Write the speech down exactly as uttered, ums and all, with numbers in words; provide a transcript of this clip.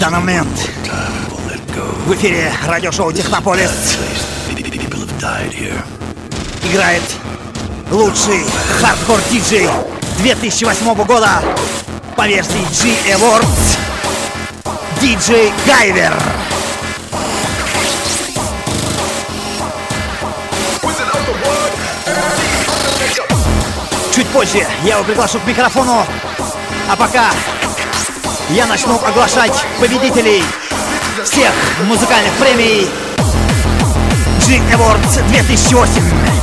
данный момент в эфире радиошоу Технополис играет лучший хардкор-диджей две тысячи восьмого года по версии джи Awards, диджей Гайвер. Чуть позже я его приглашу к микрофону, а пока я начну оглашать победителей всех музыкальных премий джи Awards две тысячи восемь.